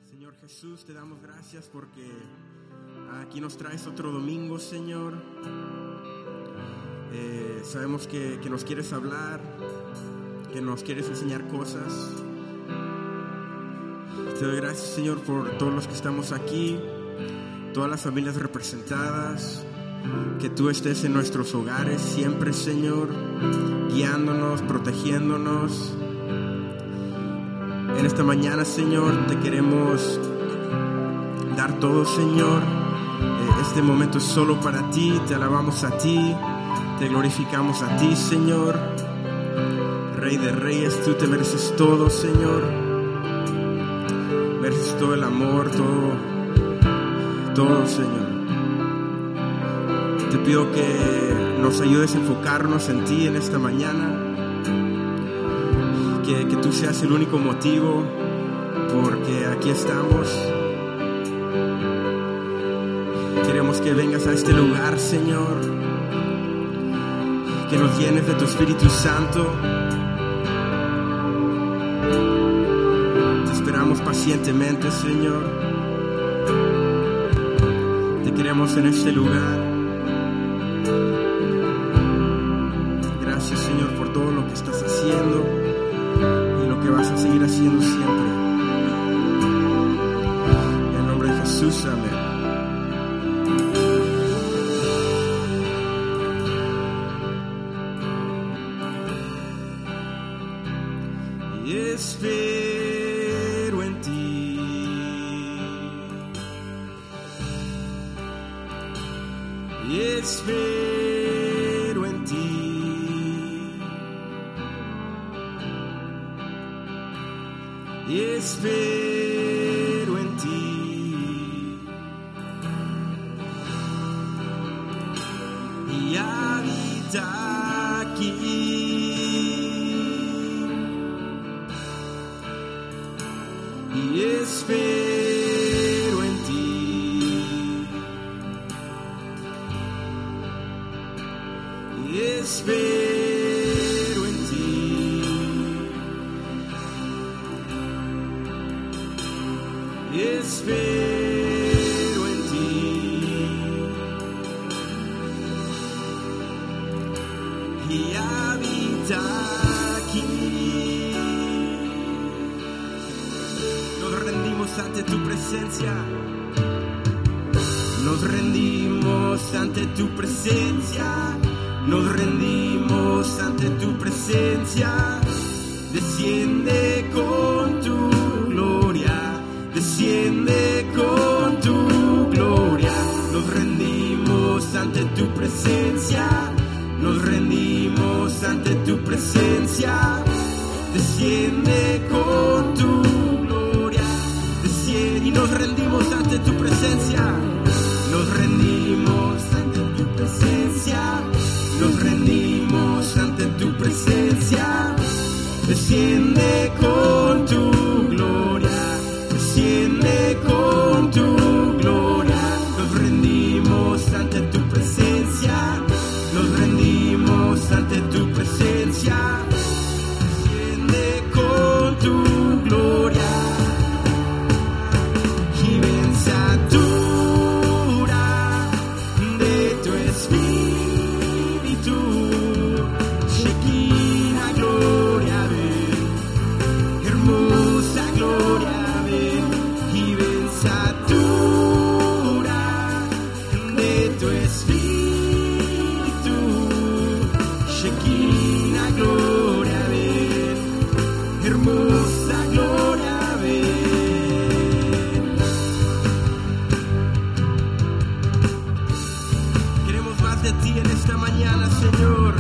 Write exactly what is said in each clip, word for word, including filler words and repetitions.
Señor Jesús, te damos gracias porque aquí nos traes otro domingo, Señor. Eh, sabemos que, que nos quieres hablar, que nos quieres enseñar cosas. Te doy gracias, Señor, por todos los que estamos aquí, todas las familias representadas. Que tú estés en nuestros hogares siempre, Señor, guiándonos, protegiéndonos. En esta mañana, Señor, te queremos dar todo, Señor. Este momento es solo para ti, te alabamos a ti, te glorificamos a ti, Señor. Rey de reyes, tú te mereces todo, Señor. Mereces todo el amor, todo, todo, Señor. Te pido que nos ayudes a enfocarnos en ti en esta mañana. Que, que tú seas el único motivo, porque aquí estamos. Queremos que vengas a este lugar, Señor. Que nos llenes de tu Espíritu Santo. Te esperamos pacientemente, Señor. Te queremos en este lugar. Gracias, Señor, por todo lo que estás haciendo y lo que vas a seguir haciendo siempre. En el nombre de Jesús, amén. Y espero en ti. Y espero en ti. Y espero en ti. Y habita aquí. Y espero en ti. Y espero en ti. Y espero en ti. Y habita aquí. Nos rendimos ante tu presencia. Nos rendimos ante tu presencia. Nos rendimos ante tu presencia. Desciende con tu gloria. Desciende con tu gloria. Nos rendimos ante tu presencia. Nos rendimos ante tu presencia. Desciende con tu gloria. Desciende y nos rendimos ante tu presencia. Nos rendimos ante tu presencia. Nos rendimos ante tu presencia. Desciende con tu gloria. Desciende con tu gloria. Nos rendimos ante tu presencia. Nos rendimos ante tu presencia. Desciende con tu gloria. Y ven satura de tu espíritu. Shekinah gloria, ven. Hermosa gloria, ven. Y ven satura de tu espíritu. Shekinah gloria, ven. Hermosa gloria, ven. Queremos más de ti en esta mañana, Señor.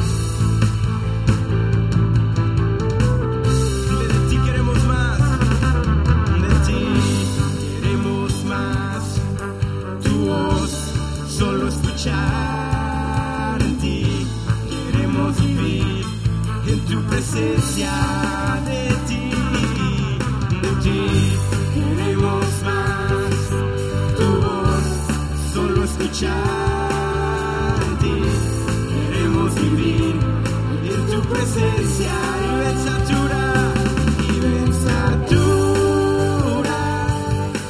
Dile, de ti queremos más. De ti queremos más. Tu voz solo escuchar en ti. Queremos vivir en tu presencia. De ti, de ti queremos más. Tu voz solo escuchar en ti. Queremos vivir en tu presencia. Y ven satura, y ven satura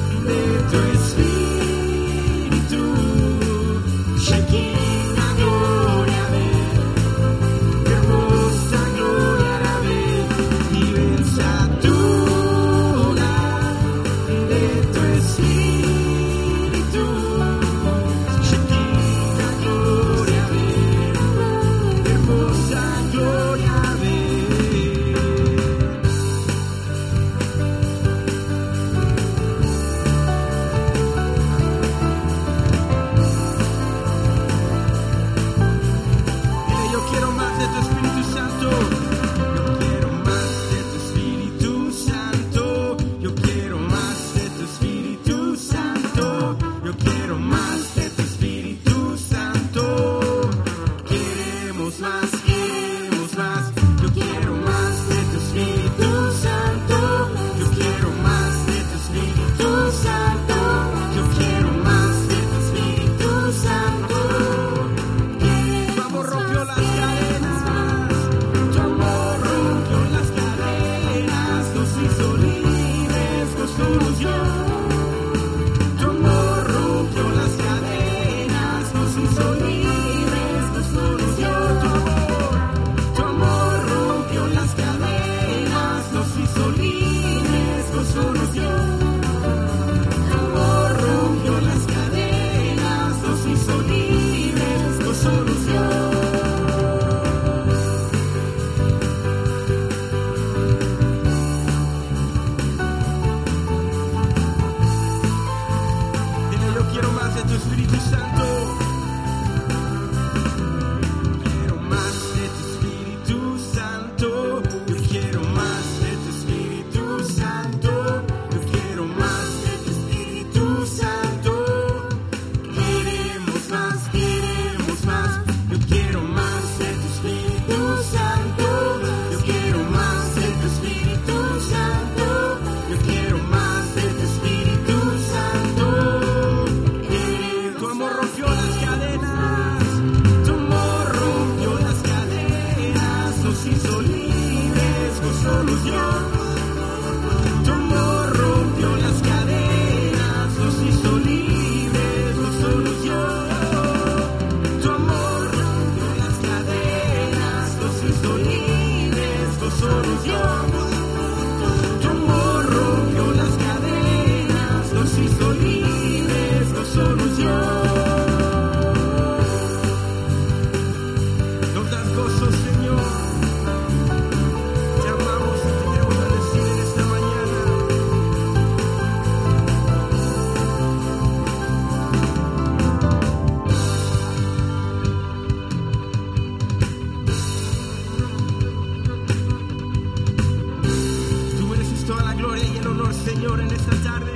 Señor, en esta tarde.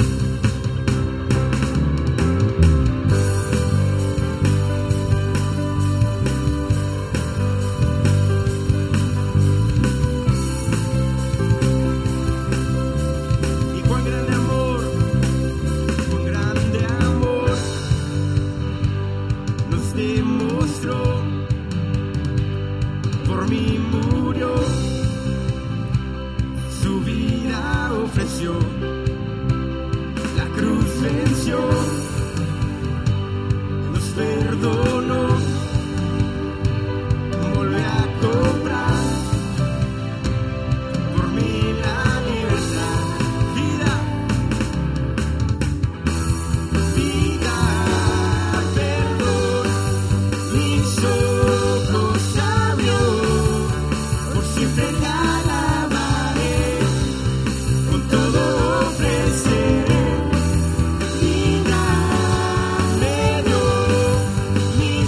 Y cuán grande amor, cuán grande amor nos demostró. Por mí murió, su vida ofreció, la cruz venció, nos perdonó, volvió a comprar por mí la libertad, vida, vida, perdón, mis ojos abrió, por siempre te alabaré, con todo ofreceré, vida me dio, mi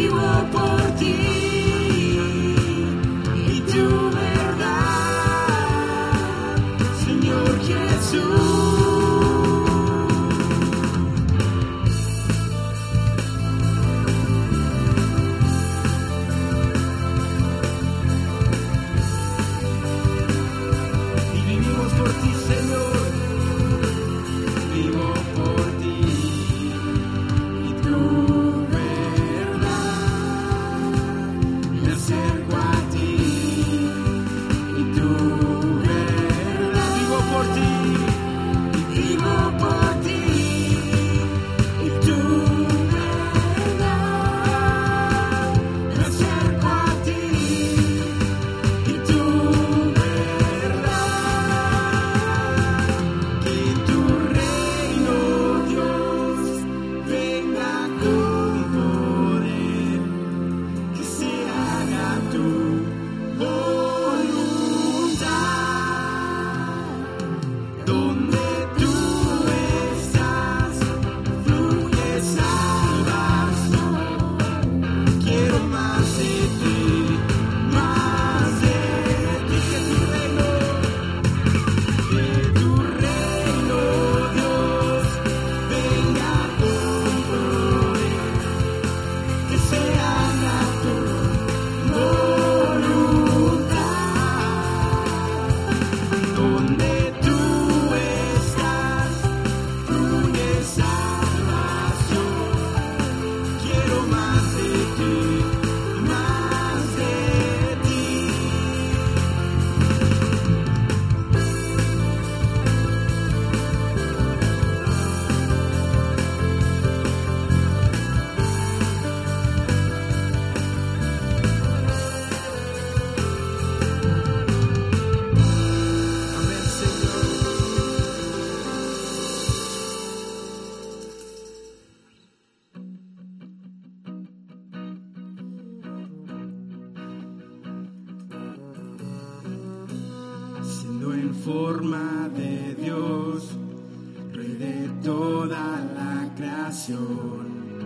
en forma de Dios, Rey de toda la creación,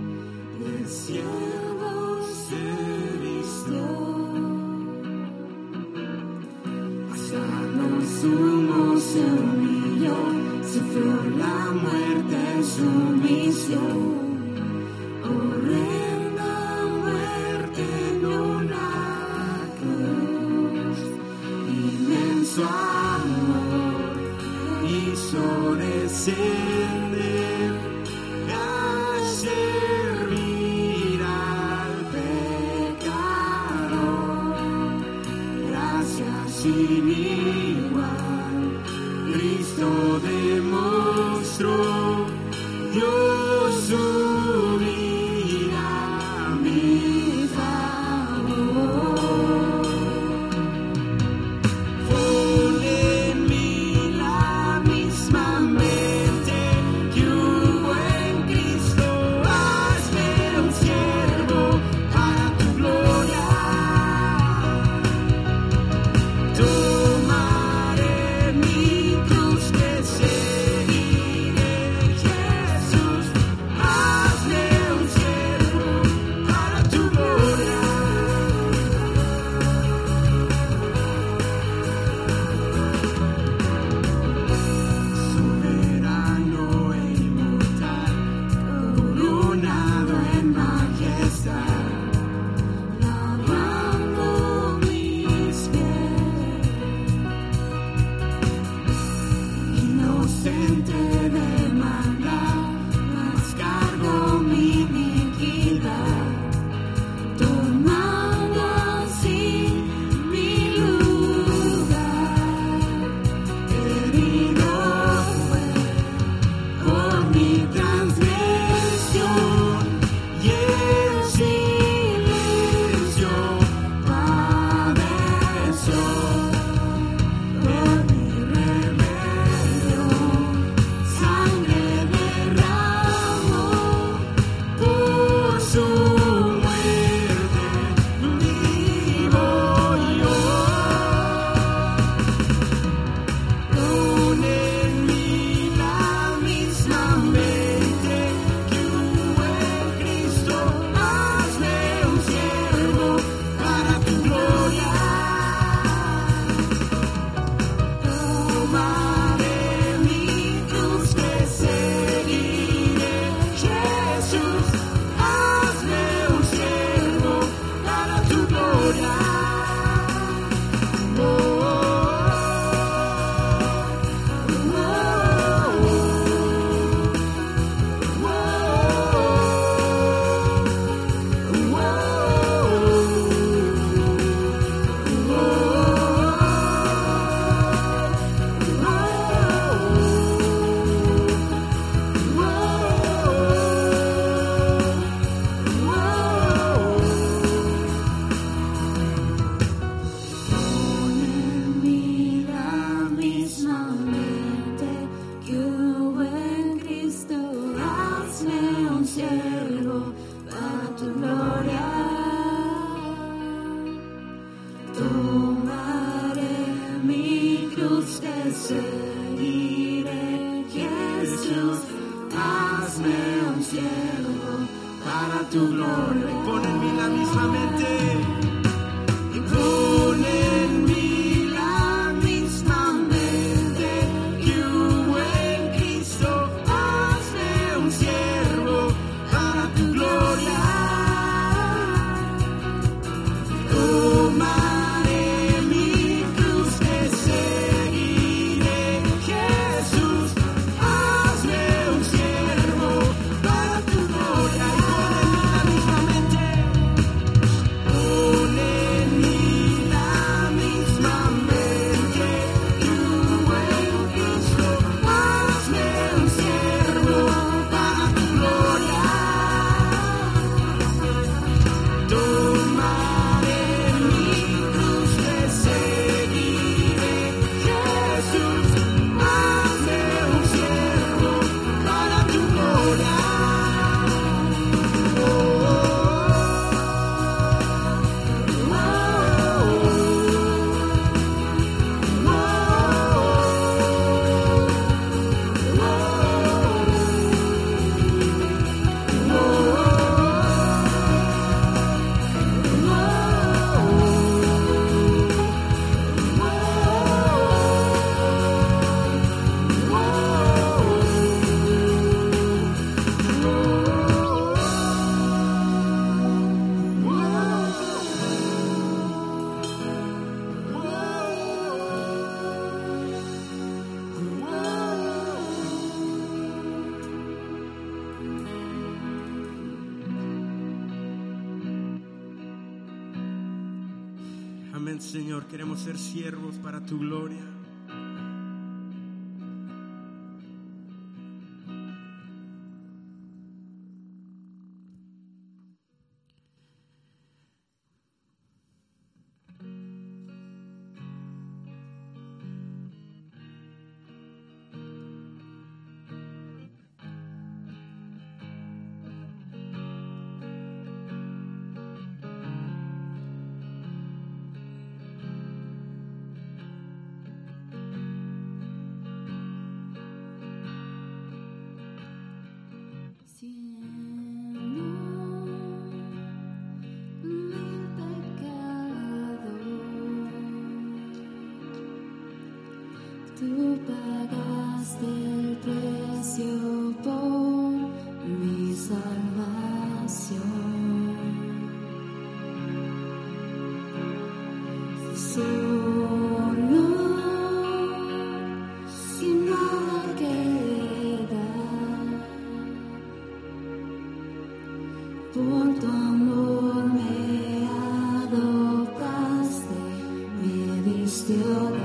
de siervos se vistió, hasta lo sumo se humilló, sufrió la muerte en sumisión. Horrenda muerte en una cruz, inmenso amor hizo descender a servir al pecador. Gracias sin igual, Cristo demostró Dios su vida a mi favor. Pon en mí la misma mente que hubo en Cristo, hazme un siervo para tu gloria. Toma siervo para tu gloria. Y pon en mí la misma mente. Y pon en mí la misma mente que hubo en Cristo. Hazme un siervo para tu gloria. Tomaré mi cruz, te seguiré, Jesús. Hazme un siervo para tu gloria. Y pon en mí la misma mente, pon en mí la misma mente que hubo en Cristo. Hazme un siervo para tu gloria. Tomaré mi cruz, te seguiré, Jesús. Hazme un siervo para tu gloria. Oh, oh, amén, Señor. Queremos ser siervos para tu gloria. Tú pagaste el precio por mi salvación. Solo, sin nada que dar, por tu amor me adoptaste, me diste hogar.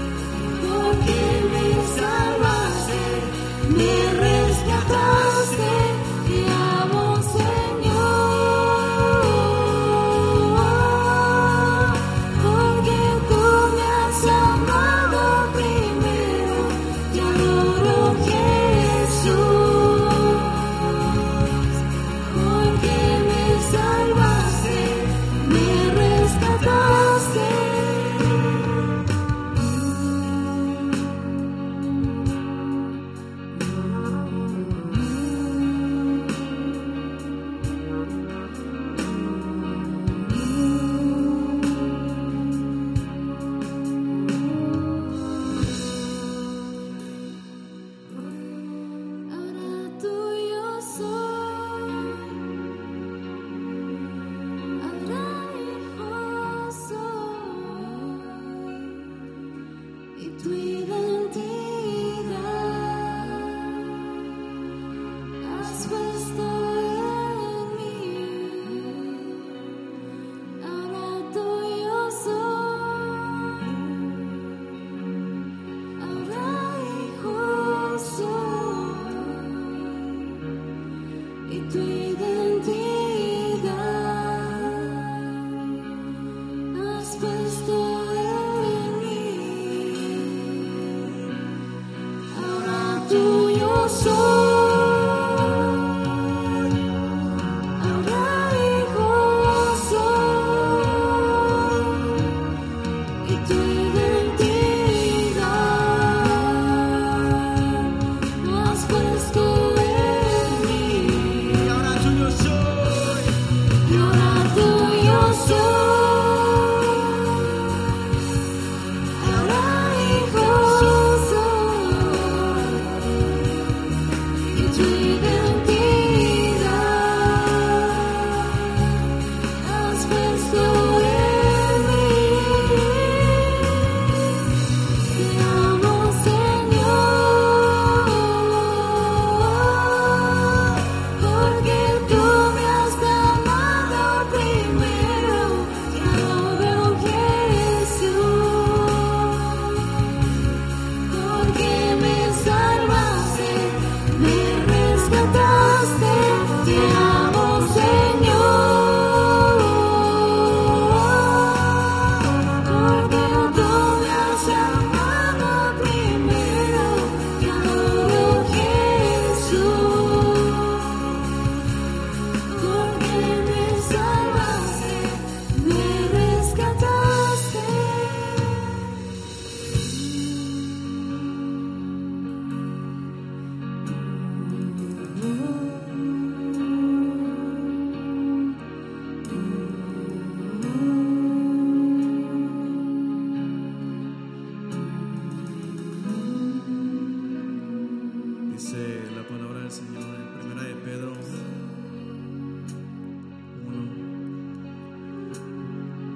Me rescataste.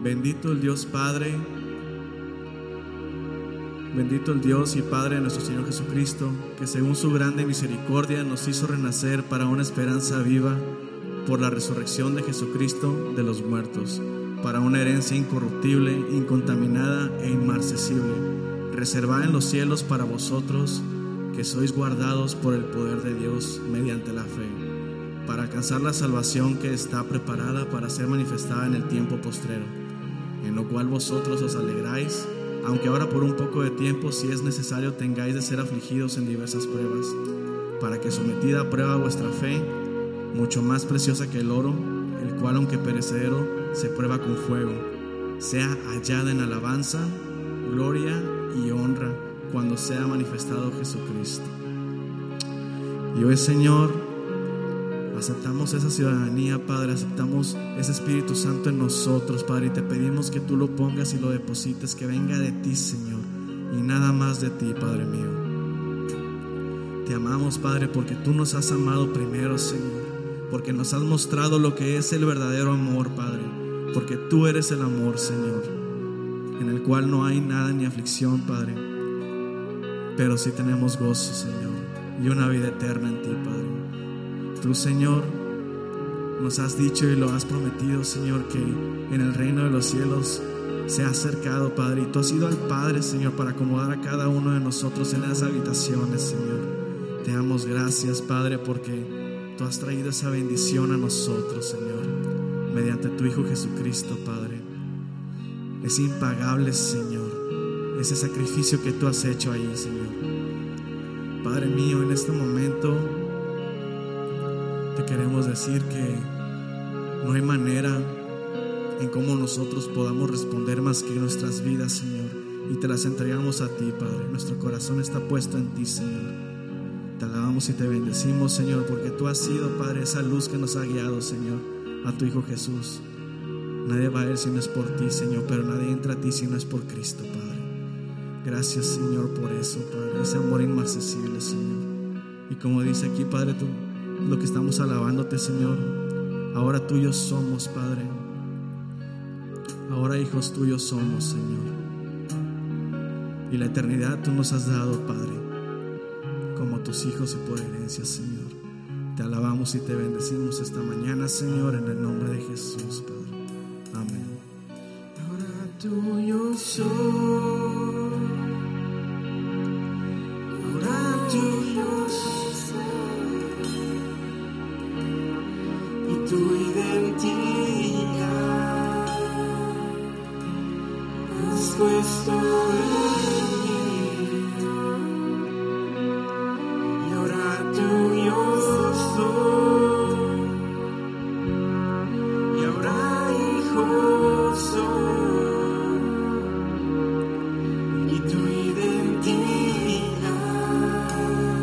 Bendito el Dios Padre, bendito el Dios y Padre de nuestro Señor Jesucristo, que según su grande misericordia nos hizo renacer para una esperanza viva por la resurrección de Jesucristo de los muertos, para una herencia incorruptible, incontaminada e inmarcesible, reservada en los cielos para vosotros, que sois guardados por el poder de Dios mediante la fe, para alcanzar la salvación que está preparada para ser manifestada en el tiempo postrero, en lo cual vosotros os alegráis, aunque ahora por un poco de tiempo, si es necesario, tengáis de ser afligidos en diversas pruebas, para que sometida a prueba vuestra fe, mucho más preciosa que el oro, el cual aunque perecedero se prueba con fuego, sea hallada en alabanza, gloria y honra cuando sea manifestado Jesucristo. Y hoy, Señor, aceptamos esa ciudadanía, Padre, aceptamos ese Espíritu Santo en nosotros, Padre, y te pedimos que tú lo pongas y lo deposites, que venga de ti, Señor, y nada más de ti, Padre mío. Te amamos, Padre, porque tú nos has amado primero, Señor, porque nos has mostrado lo que es el verdadero amor, Padre, porque tú eres el amor, Señor, en el cual no hay nada ni aflicción, Padre, pero sí tenemos gozo, Señor, y una vida eterna en ti, Padre. Tú, Señor, nos has dicho y lo has prometido, Señor, que en el reino de los cielos se ha acercado, Padre, y tú has ido al Padre, Señor, para acomodar a cada uno de nosotros en las habitaciones, Señor. Te damos gracias, Padre, porque tú has traído esa bendición a nosotros, Señor, mediante tu Hijo Jesucristo, Padre. Es impagable, Señor, ese sacrificio que tú has hecho ahí, Señor. Padre mío, en este momento te queremos decir que no hay manera en cómo nosotros podamos responder más que nuestras vidas, Señor, y te las entregamos a ti, Padre. Nuestro corazón está puesto en ti, Señor. Te alabamos y te bendecimos, Señor, porque tú has sido, Padre, esa luz que nos ha guiado, Señor, a tu Hijo Jesús. Nadie va a Él si no es por ti, Señor, pero nadie entra a ti si no es por Cristo, Padre. Gracias, Señor, por eso, Padre, ese amor inmarcesible, Señor. Y como dice aquí, Padre, tú, lo que estamos alabándote, Señor, ahora tuyos somos, Padre. Ahora hijos tuyos somos, Señor. Y la eternidad tú nos has dado, Padre, como tus hijos y por herencia, Señor. Te alabamos y te bendecimos esta mañana, Señor, en el nombre de Jesús, Padre. Amén. Ahora tuyo soy, ahora tuyo soy, y tu identidad has puesto en mí. Y ahora tuyo soy, y ahora hijo soy, y tu identidad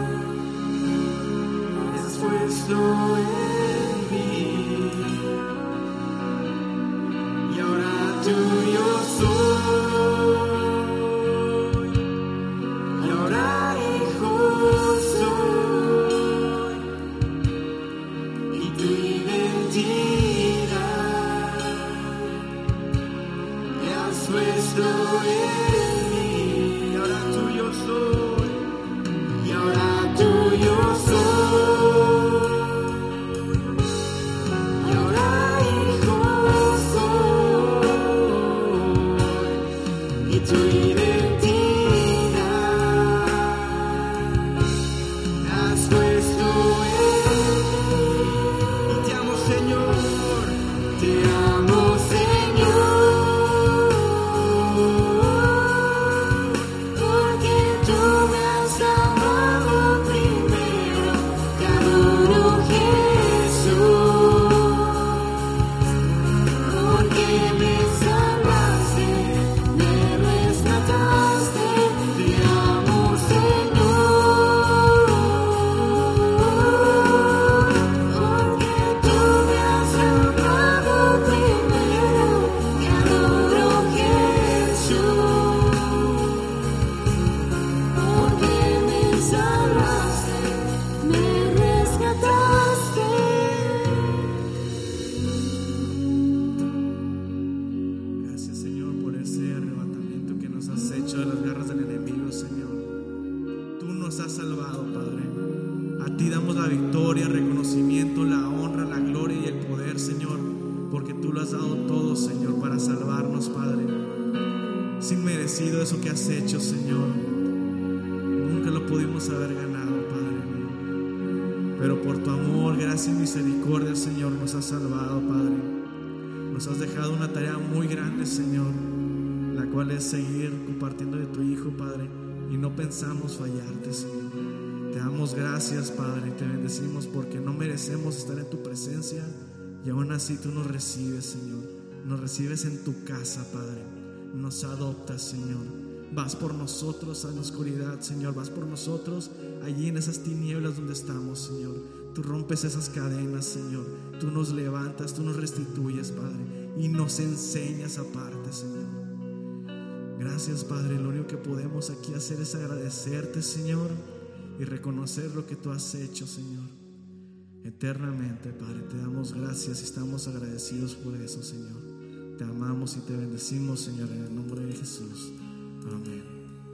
nos has salvado, Padre. A ti damos la victoria, el reconocimiento, la honra, la gloria y el poder, Señor, porque tú lo has dado todo, Señor, para salvarnos, Padre. Es inmerecido eso que has hecho, Señor. Nunca lo pudimos haber ganado, Padre mío. Pero por tu amor, gracia y misericordia, Señor, nos has salvado, Padre. Nos has dejado una tarea muy grande, Señor, la cual es seguir compartiendo de tu Hijo, Padre, y no pensamos fallarte, Señor. Te damos gracias, Padre, y te bendecimos porque no merecemos estar en tu presencia y aún así tú nos recibes, Señor. Nos recibes en tu casa, Padre. Nos adoptas, Señor. Vas por nosotros a la oscuridad, Señor. Vas por nosotros allí en esas tinieblas donde estamos, Señor. Tú rompes esas cadenas, Señor. Tú nos levantas, tú nos restituyes, Padre, y nos enseñas aparte, Señor. Gracias, Padre. Lo único que podemos aquí hacer es agradecerte, Señor, y reconocer lo que tú has hecho, Señor. Eternamente, Padre, te damos gracias y estamos agradecidos por eso, Señor. Te amamos y te bendecimos, Señor, en el nombre de Jesús. Amén.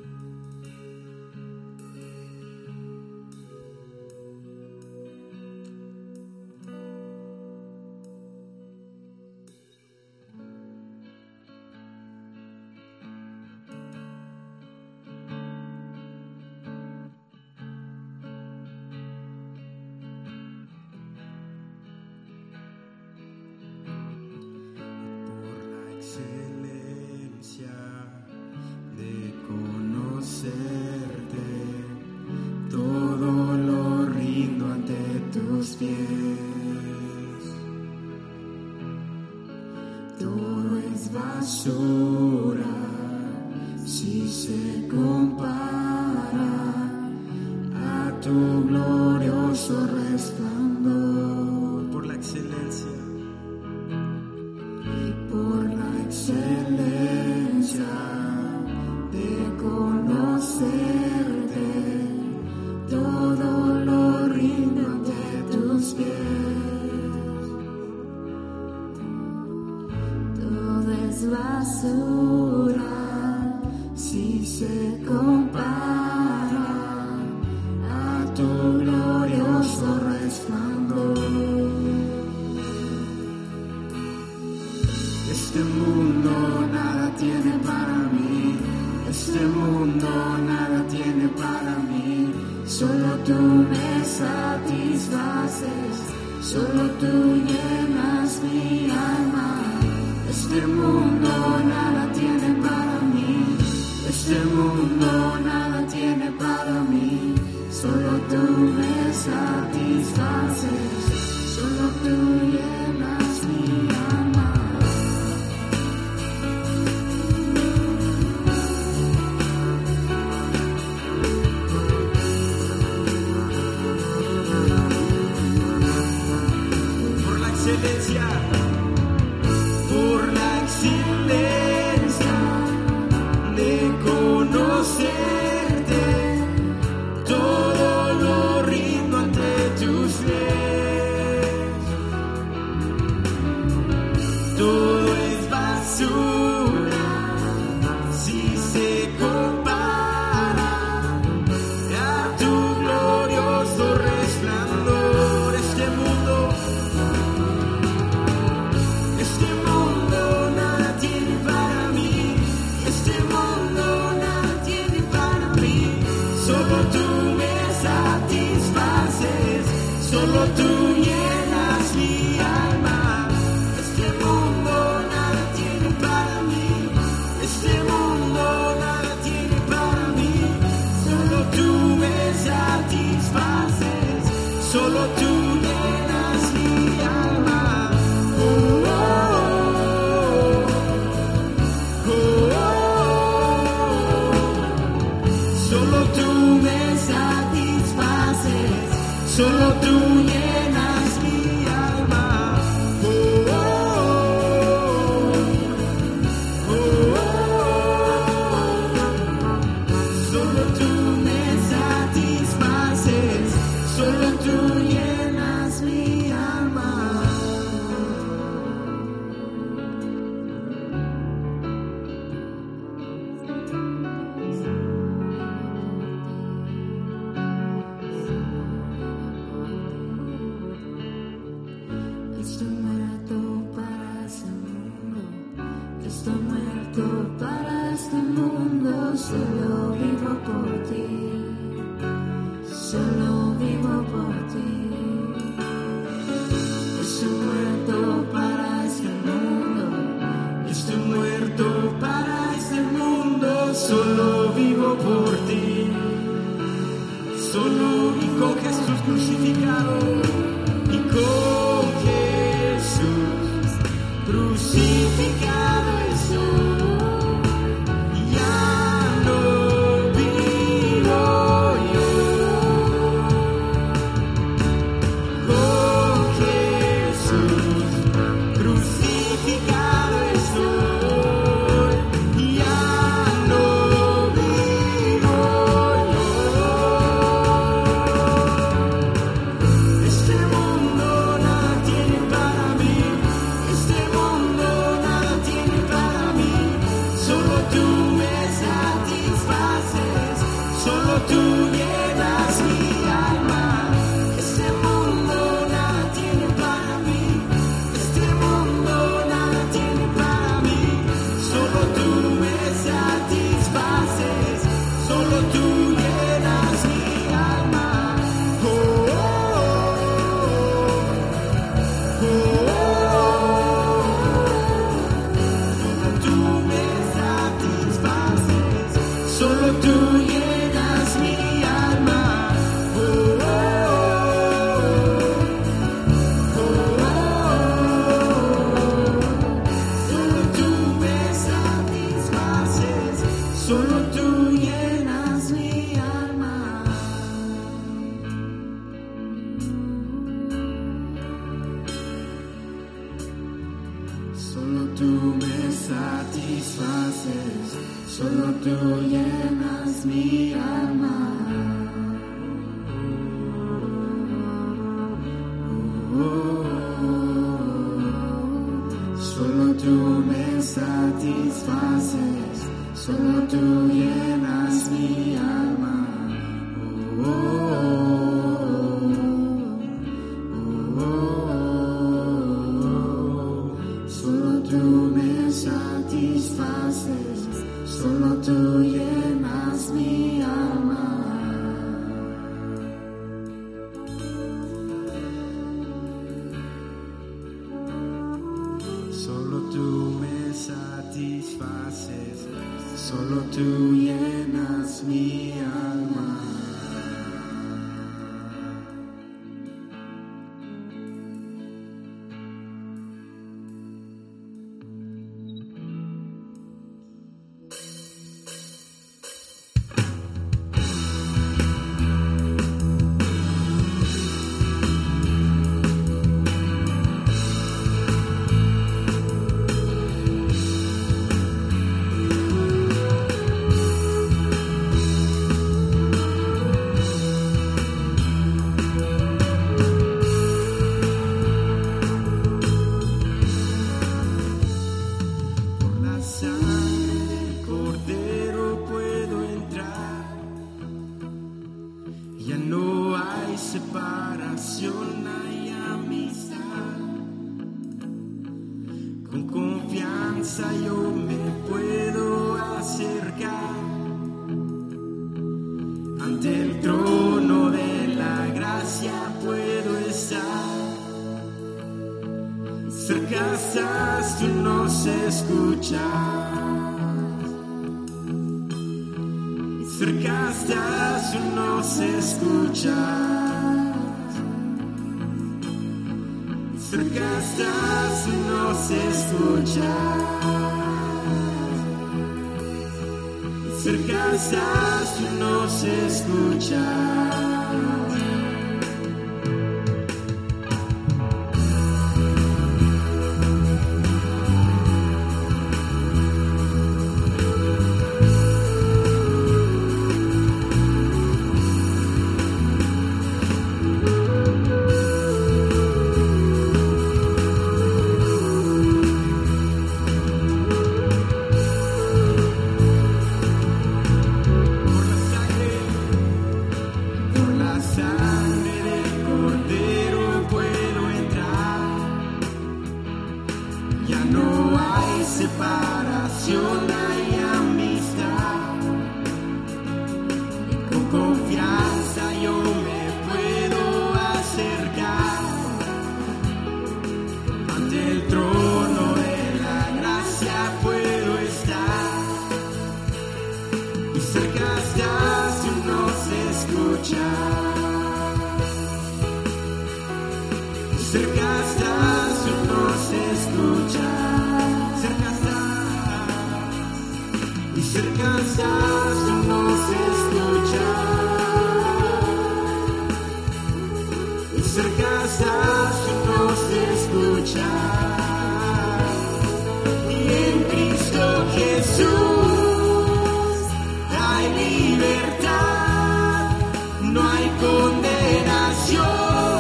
Todo es basura si se compara a tu glorioso resplandor. Por la excelencia, por la excelencia de conocerte, todo lo rindo ante tus pies. Basura si se compara a tu glorioso resplandor. Este mundo nada tiene para mí, este mundo nada tiene para mí, solo tú me satisfaces, solo tú llenas mi alma. Este mundo nada tiene para mí, este mundo nada tiene para mí, solo tú me satisfaces, solo tú llenas mi alma. por la excelencia, por la excelencia de conocerte, todo lo rindo ante tus pies. Todo es basura si se compara a tu glorioso resplandor. Este mundo Este mundo nada tiene para mí, este mundo nada tiene para mí, solo tú me satisfaces, solo tú llenas mi alma. Este mundo nada tiene para mí, este mundo nada tiene para mí, solo tú me satisfaces, solo tú llenas mi alma. Oh, oh, oh, oh. Solo tú me satisfaces, solo tú llenas mi alma. Oh, oh, oh, oh, oh. Solo tú me satisfaces, solo tú llenas mi alma. solo y con Jesús crucificado, y con Jesús crucificado estoy, ya no vivo yo, con Jesús crucificado estoy, ya no vivo yo. Este mundo nada tiene para mí, este mundo nada tiene para mí, solo tú me satisfaces, solo tú llenas mi alma. Este mundo nada tiene para mí, este mundo nada tiene para mí, solo tú me satisfaces, solo tú llenas mi alma. Oh, oh, oh, oh, solo tú me satisfaces, solo tú llenas mi alma. Oh, oh, solo tú me satisfaces, solo tú llenas mi alma. Solo tú me satisfaces, solo tú llenas mi alma. Solo tú me satisfaces, solo tú llenas mi alma. Oh, oh, oh, solo tú me satisfaces, solo tú llenas mi alma. Solo tú me satisfaces, solo tú llenas mi alma. Por la sangre del Cordero puedo entrar, ya no hay separación, hay amistad. Con confianza yo me puedo acercar ante el trono de la gracia, puedo estar. Cerca estás, tú nos escuchas. Cerca estás, tú nos escuchas. Cerca estás, tú nos escuchas. Cerca estás, tú nos escuchas. Por la sangre Cerca estás, tú nos escuchas. Cerca estás, y cerca estás, tú nos escuchas. Y cerca estás, tú nos escuchas. Y en Cristo Jesús hay libertad, no hay condenación.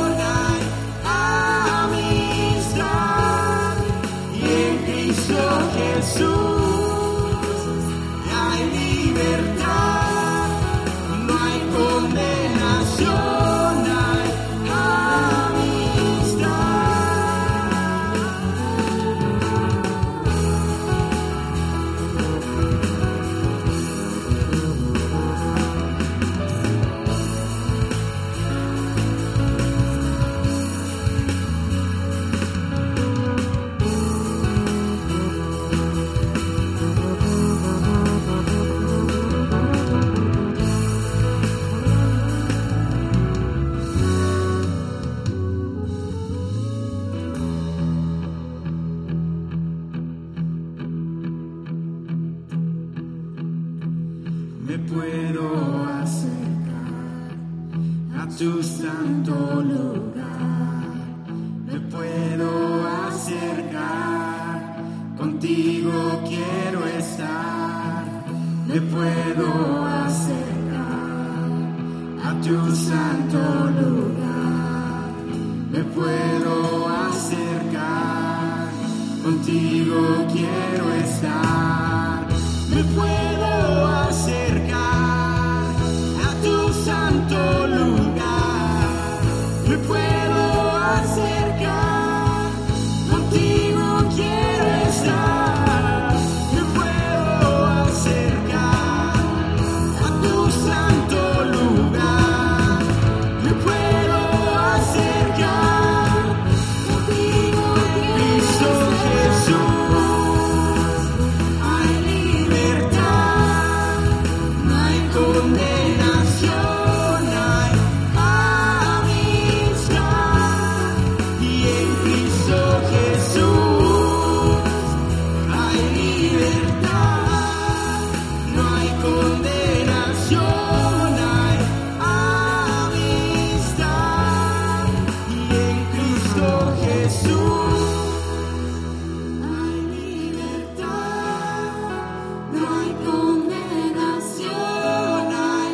Jesús, hay libertad, no hay condenación, hay me puedo acercar a tu santo lugar, me puedo acercar, contigo quiero estar, me puedo acercar a tu santo lugar, me puedo acercar, contigo quiero estar, me puedo acercar a tu santo lugar, me puedo acercar, contigo quiero estar, me puedo acercar a tu santo lugar, me puedo acercar, contigo Cristo Jesús, hay libertad, no hay condenación, hay amistad, y en Cristo Jesús hay libertad, no hay condenación, hay amistad, y en Cristo Jesús hay libertad, no hay condenación, hay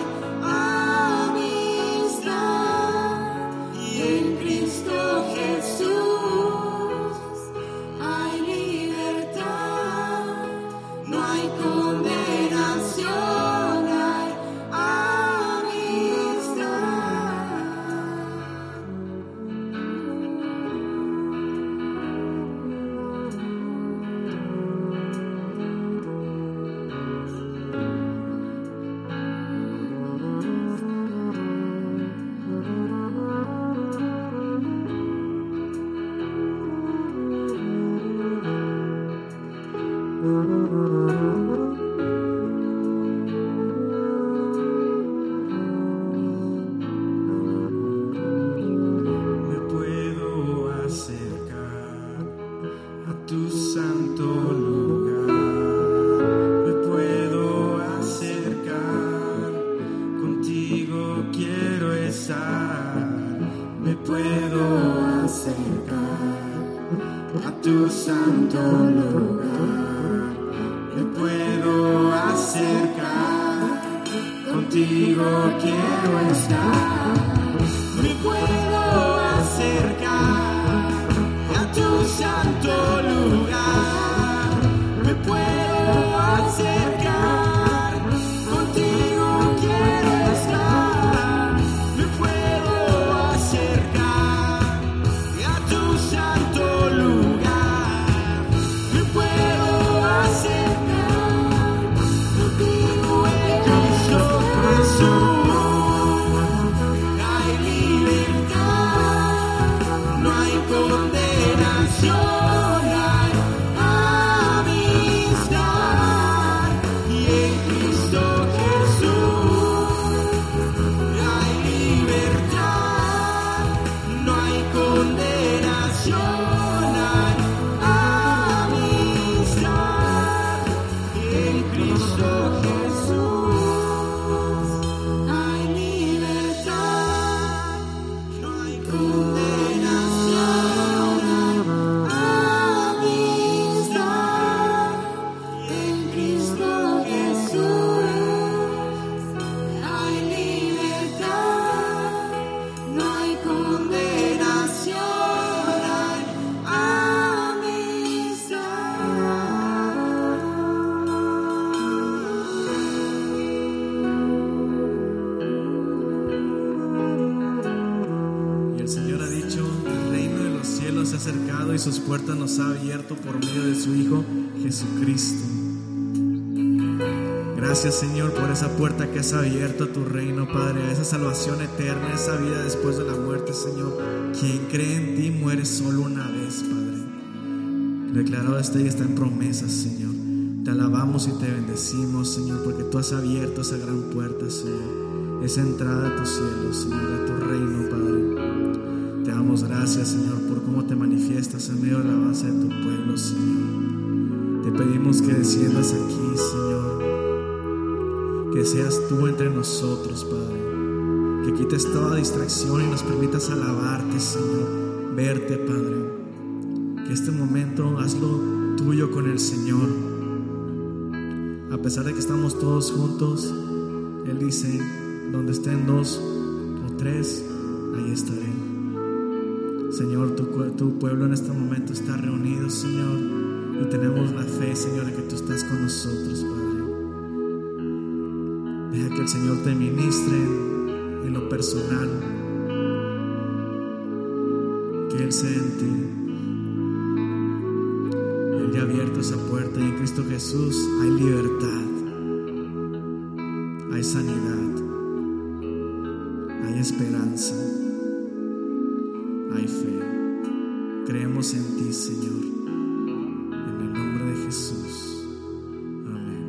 amistad, y en Cristo Jesús hay libertad, no hay condenación, hay me puedo acercar a tu santo lugar, me puedo acercar, contigo quiero estar, me puedo acercar a tu santo lugar, me puedo acercar, contigo quiero estar, me puedo acercar a tu santo lugar, me puedo acercar, contigo quiero estar, me puedo acercar a tu santo lugar, me puedo acercar, contigo en Cristo Jesús acercado y sus puertas nos ha abierto por medio de su Hijo Jesucristo. Gracias, Señor, por esa puerta que has abierto a tu reino, Padre, a esa salvación eterna, a esa vida después de la muerte, Señor. Quien cree en ti muere solo una vez, Padre. Declarado está y está en promesas, Señor. Te alabamos y te bendecimos, Señor, porque tú has abierto esa gran puerta, Señor, esa entrada a tu cielo, Señor, a tu reino, Padre. Te damos gracias, Señor, por cómo te manifiestas en medio de la alabanza de tu pueblo, Señor. Te pedimos que desciendas aquí, Señor, que seas tú entre nosotros, Padre, que quites toda distracción y nos permitas alabarte, Señor, verte, Padre. Que este momento hazlo tuyo con el Señor. A pesar de que estamos todos juntos, Él dice, donde estén dos o tres, ahí estaré. Señor, tu, tu pueblo en este momento está reunido, Señor, y tenemos la fe, Señor, de que tú estás con nosotros, Padre. Deja que el Señor te ministre en lo personal, que Él sea en ti. Él ya ha abierto esa puerta y en Cristo Jesús hay libertad, hay sanidad, hay esperanza, hay fe. Creemos en ti, Señor, en el nombre de Jesús. Amén.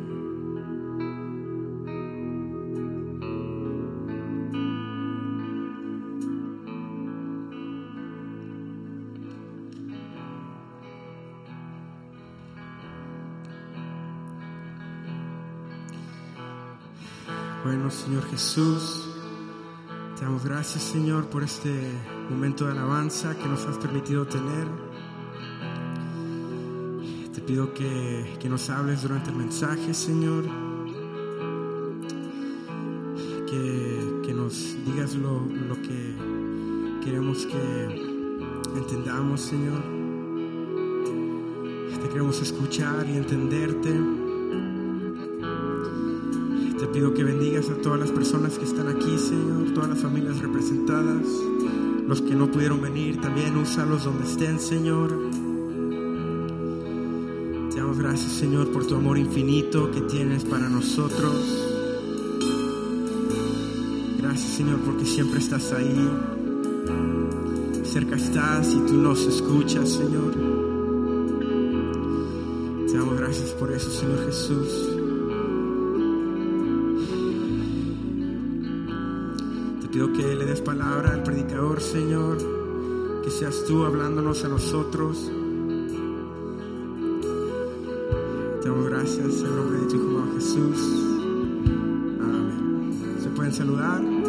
Bueno, Señor Jesús, te damos gracias, Señor, por este momento de alabanza que nos has permitido tener. Te pido que, que nos hables durante el mensaje, Señor, que, que nos digas lo, lo que queremos que entendamos, Señor. Te queremos escuchar y entenderte. Te pido que bendigas a todas las personas que están aquí, Señor, todas las familias representadas, los que no pudieron venir, también úsalos donde estén, Señor. Te damos gracias, Señor, por tu amor infinito que tienes para nosotros. Gracias, Señor, porque siempre estás ahí. Cerca estás y tú nos escuchas, Señor. Te damos gracias por eso, Señor Jesús. Pido que le des palabra al predicador, Señor, que seas tú hablándonos a nosotros. Te damos gracias en el nombre de tu Hijo Jesús. Amén. ¿Se pueden saludar?